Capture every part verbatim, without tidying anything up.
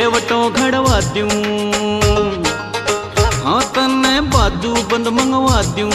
टेवटो घड़वा दूं, हाँ तन्ने बाजू बंद मंगवा दूं।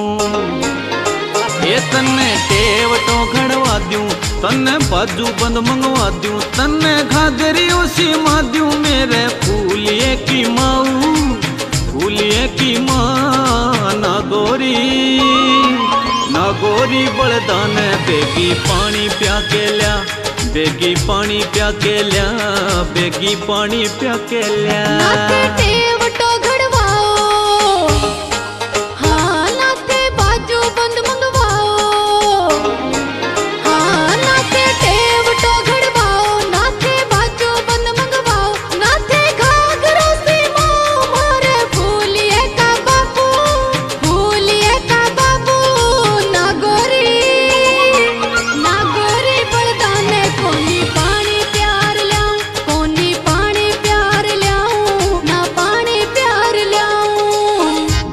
ये तन्ने टेवटो घड़वा दूं, तन्ने बाजू बंद मंगवा दूं, तन्ने घाघरी उसी माँ दूं। मेरे फूलिए की माऊ, फूलिए की माँ ना गोरी, ना गोरी बलदान बेगी पानी प्या के लिया, बेगी पानी प्या के लिया, बेगी पानी प्या के लिया। नाथे टेवटो घड़वाओ, हाँ नाथे बाजू बंद मंगवाओ, हाँ नाथे टेवटो घड़वाओ, नाथे बाजू बंद मंगवाओ, नाथे घाघरो से माओ। मारे फूलिए का बाबू, फूलिए का बाबू ना गोरी, ना गोरी बलदाने कोनी पानी प्यार ल्याऊं, कोनी पानी प्यार ल्याऊं, ना पानी प्यार ल्याऊं।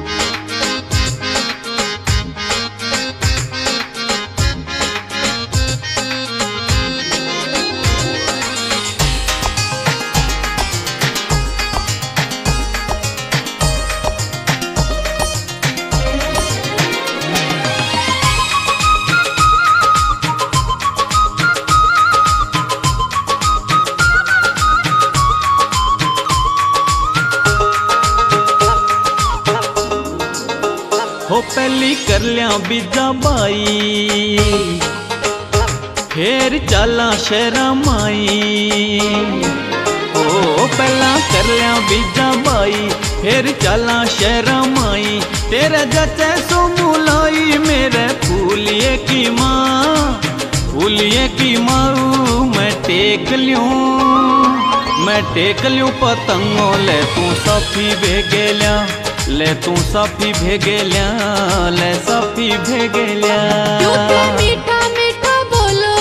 हो पहली कर लिया बीजा बाई, फिर चला शहरा माई। ओ पहला कर लिया बीजा बाई, फिर चला शहरा माई। तेरा जचे सो मुलाई, मेरे फूलिए की माँ, फूलिए की माऊ। मैं टेक लूं, मैं टेक लूं पतंगों, ले तू साफी भेगे लिया, ले तू साफी भेगे लिया, ले साफी भेगे लिया। क्योंकि मीठा मीठा बोलो,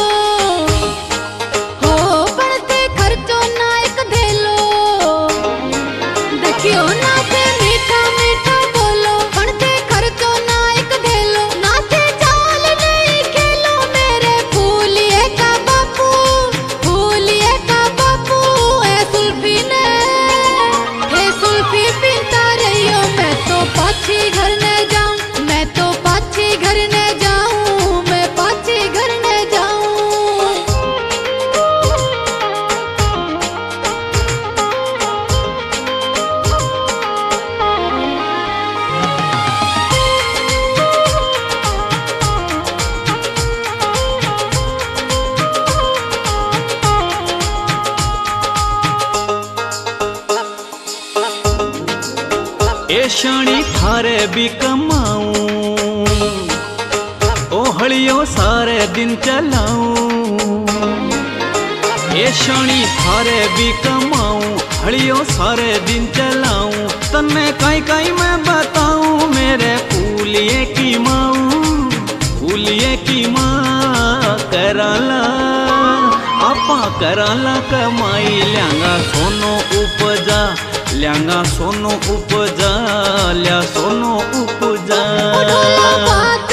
हो बढ़ते खर्चो ना एक धेलो। देखियो ना थे मीठा मीठा बोलो, बढ़ते खर्चो ना एक धेलो। ना थे चाल नहीं खेलो, मेरे फूलिए का बापू, फूलिए का बापू। ए सुल्फी ने, हे सुल्फी पीता रहियो, मैं तो पाछी घर ने जाऊं, मैं तो पाछी घर ने जाऊं, मैं पाछी घर ने जाऊं। ए शाणी थारे भी कमाऊं, ओ हड़ियों सारे दिन चलाऊं। ए शाणी थारे भी कमाऊं, हड़ियों सारे दिन चलाऊं। तन्ने काई काई मैं बताऊं, मेरे फूलिए की माऊ, फूलिए की माँ। कराला आपा कराला कमाई, ल्यांगा सोनो उपजा, ल्यांगा सोनो उपजा, ल्या सोनो उपजा।